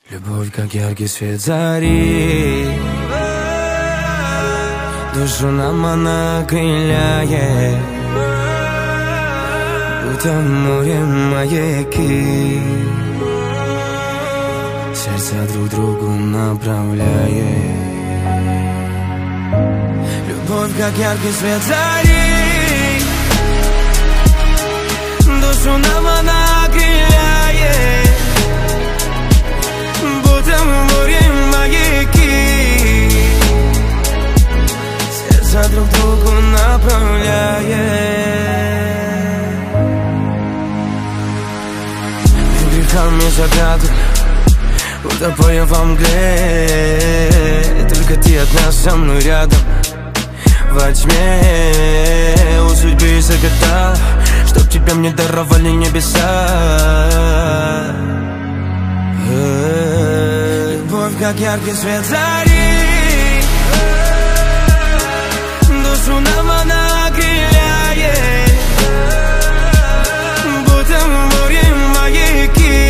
Любовь, как яркий свет зари, душу нам она окрыляет, будто в море маяки, сердца друг другу направляет. Любовь, как яркий свет зари, душу нам она окрыляет, будто в море маяки, сердца друг другу направляет. Грехами загадок, утопая во мгле, только ты одна со мной рядом. Во тьме у судьбы загадал, чтоб тебя мне даровали небеса. Любовь, как яркий свет зари, душу нам она окрыляет, будто в море маяки,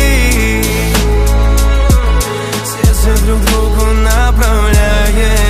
сердце друг другу направляет.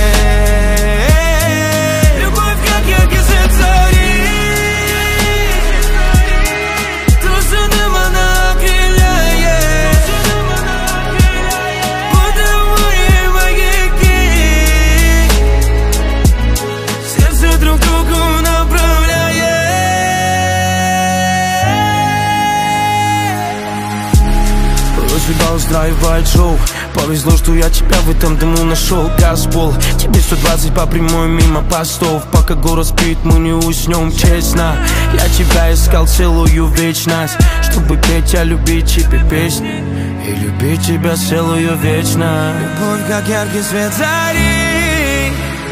Устраивает шоу. Повезло, что я тебя в этом дыму нашел. Газпол, тебе 120 по прямой мимо постов. Пока город спит, мы не уснем, честно. Я тебя искал целую вечность, чтобы петь, а любить тебе песни и любить тебя целую вечность. Любовь, как яркий свет зари,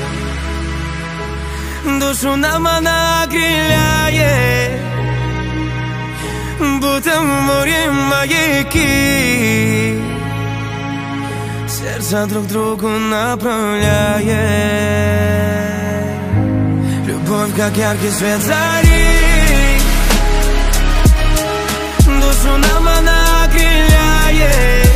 душу нам она окрыляет, будто в море маяки, сердца друг другу направляет. Любовь, как яркий свет зари, душу нам она окрыляет,